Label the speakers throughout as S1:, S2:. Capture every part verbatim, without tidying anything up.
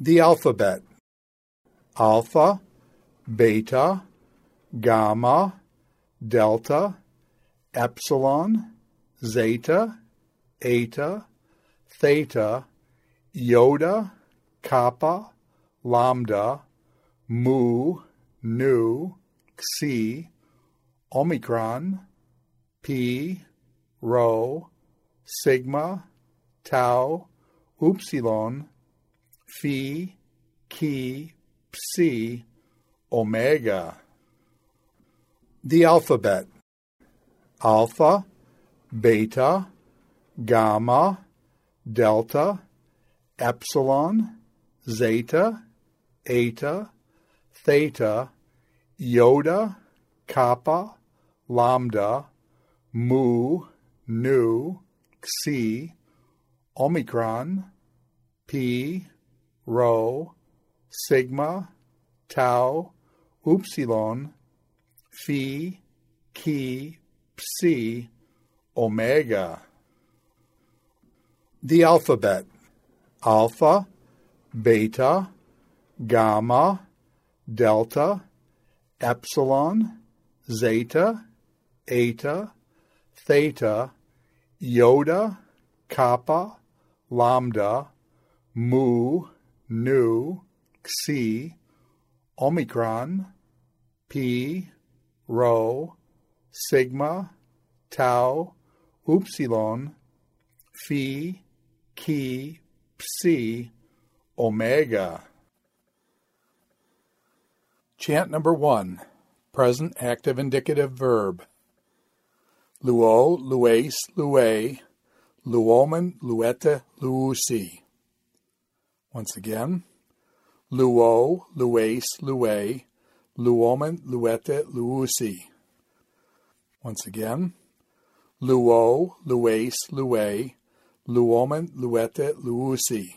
S1: The alphabet: alpha, beta, gamma, delta, epsilon, zeta, eta, theta, iota, kappa, lambda, mu, nu, xi, omicron, pi, rho, sigma, tau, upsilon, phi, chi, psi, omega. The alphabet: alpha, beta, gamma, delta, epsilon, zeta, eta, theta, iota, kappa, lambda, mu, nu, xi, omicron, pi, rho, sigma, tau, upsilon, phi, chi, psi, omega. The alphabet: alpha, beta, gamma, delta, epsilon, zeta, eta, theta, iota, kappa, lambda, mu, nu, xi, omicron, pi, rho, sigma, tau, upsilon, phi, chi, psi, omega. Chant number one. Present active indicative verb. Luo, lues, lue, luomen, luete, luusi. Once again. Luo, lues, lue, luomen, luete, luusi. Once again. Luo, lues, lue, luomen, luete, luusi.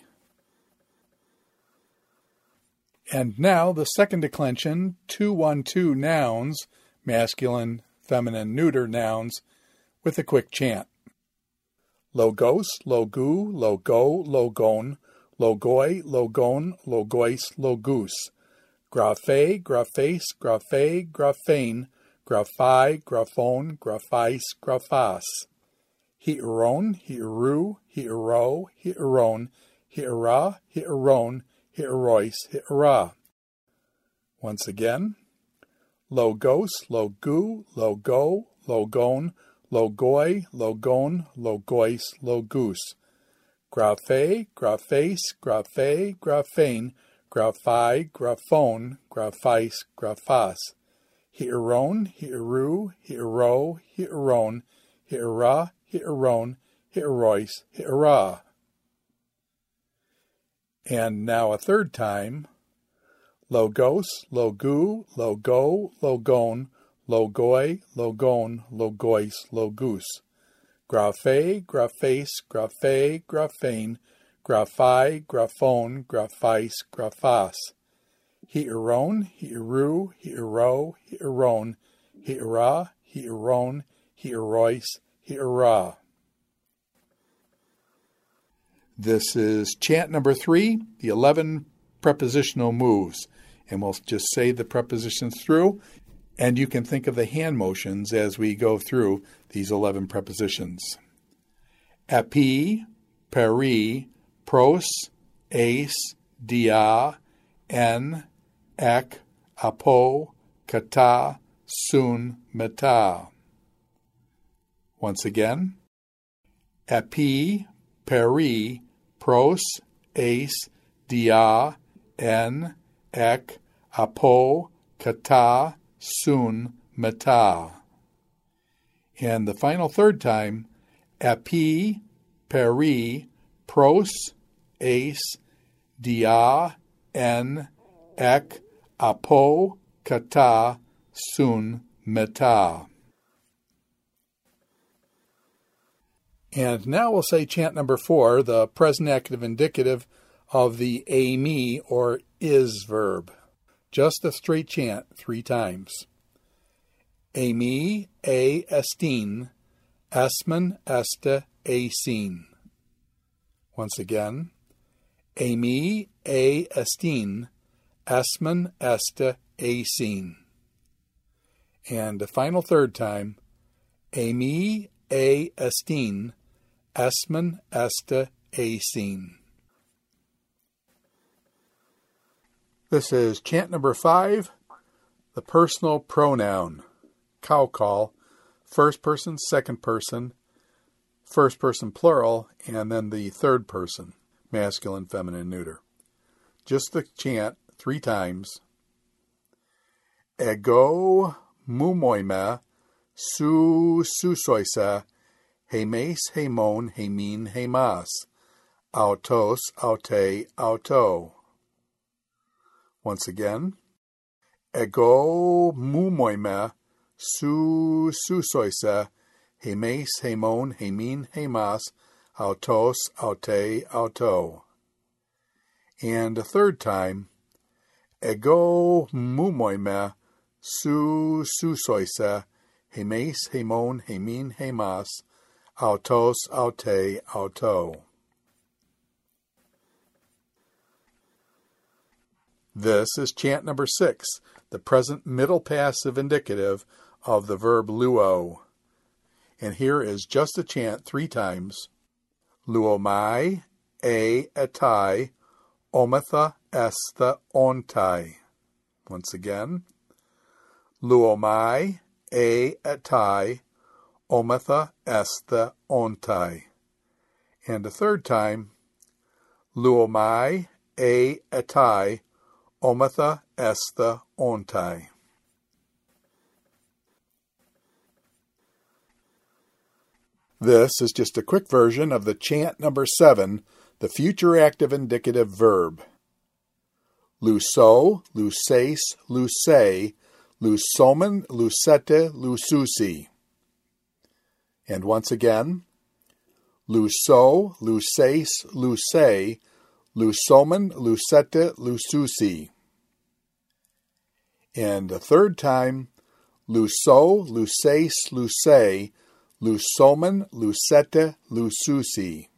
S1: And now the second declension, two one two nouns, masculine, feminine, neuter nouns, with a quick chant. Logos, logu, logo, logon, logoi, logon, logois, logus. Graphe, graphes, graphe, graphane, graphai, graphone, graphais, graphas. Hieron, hieru, hiero, hieron, hiera, hieron, hierois, hiera. Once again. Logos, logu, logo, logon, logoi, logon, logois, logus. Graphe, graphes, graphe, graphane, graphai, graphone, graphais, graphas. Hieron, hieru, hiero, hieron, hiera, hieron, hierois, hiera. And now a third time. Logos, logu, logo, logon, logoi, logon, logois, logus. Graphe, graphes, graphe, graphane, graphai, graphone, graphais, graphas. Hieron, hieru, hiero, hieron, hiera, hieron, hierois, hiera. This is chant number three, the eleven prepositional moves. And we'll just say the prepositions through, and you can think of the hand motions as we go through these eleven prepositions. Epi, peri, pros, ace, dia, en, ek, apo, kata, sun, meta. Once again. Epi, peri, pros, ace, dia, en, ek, apo, kata, sun, meta. And the final third time, epi, peri, pros, ace, dia, en, ek, apo, kata, sun, meta. And now we'll say chant number four, the present active indicative of the ami or is verb. Just a straight chant three times. Ami, a estin, esmen, este, asin. Once again. Amy a estin, esmen este acin. And the final third time, Amy a estin, esmen este acin. This is chant number five, the personal pronoun, cow call, first person, second person, first person plural, and then the third person, masculine, feminine, neuter. Just the chant three times. Ego mumoime su susoisa hemes hemon hemin hemas autos aute auto. Once again. Ego mumoime su susoisa hemes hemon hemin hemas autos aute auto. And a third time. Ego mumoime su susoisa hemes hemon hemin hemas autos aute auto. This is chant number six, the present middle passive indicative of the verb luo. And here is just a chant three times. Luomai, e etai, ometha estha ontai. Once again. Luomai, e etai, ometha estha ontai. And a third time. Luomai, e etai, ometha estha ontai. This is just a quick version of the chant number seven, the future active indicative verb. Luso, lusace, lusei, lusomen, lusete, lususi. And once again, luso, lusace, lusei, lusomen, lusete, lususi. And a third time, luso, lusace, lusei, lusomen, lusete, lususi.